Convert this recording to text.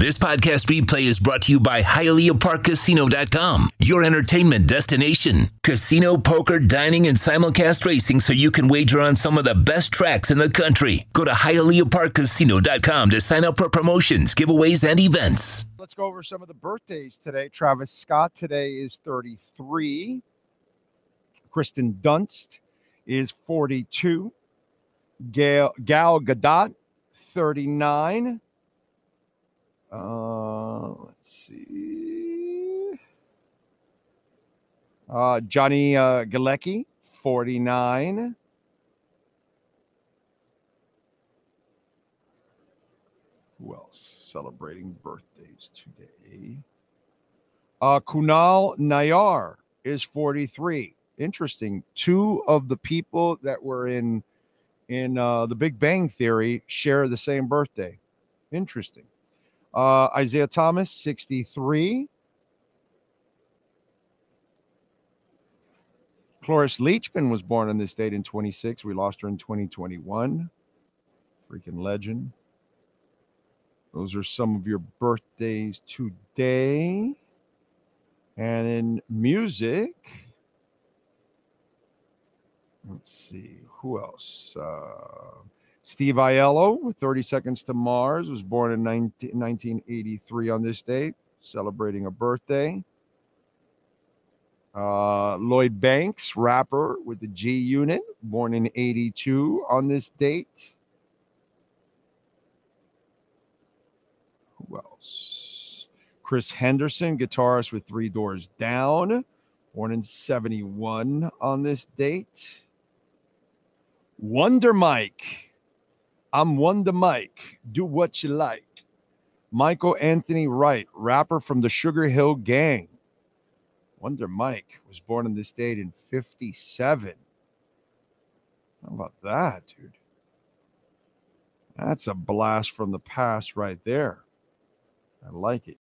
This podcast replay is brought to you by HialeahParkCasino.com, your entertainment destination. Casino, poker, dining, and simulcast racing so you can wager on some of the best tracks in the country. Go to HialeahParkCasino.com to sign up for promotions, giveaways, and events. Let's go over some of the birthdays today. Travis Scott today is 33. Kristen Dunst is 42. Gal Gadot, 39. Let's see. Johnny Galecki, 49. Who else celebrating birthdays today? Kunal Nayar is 43. Interesting. Two of the people that were in The Big Bang Theory share the same birthday. Interesting. Isaiah Thomas, 63. Cloris Leachman was born on this date in 26. We lost her in 2021. Freaking legend. Those are some of your birthdays today. And in music, let's see, who else? Steve Aiello, with 30 Seconds to Mars, was born in 1983 on this date, celebrating a birthday. Lloyd Banks, rapper with the G Unit, born in 82 on this date. Who else? Chris Henderson, guitarist with Three Doors Down, born in 71 on this date. Wonder Mike. I'm Wonder Mike. Do what you like. Michael Anthony Wright, rapper from the Sugar Hill Gang. Wonder Mike was born on this date in 57. How about that, dude? That's a blast from the past right there. I like it.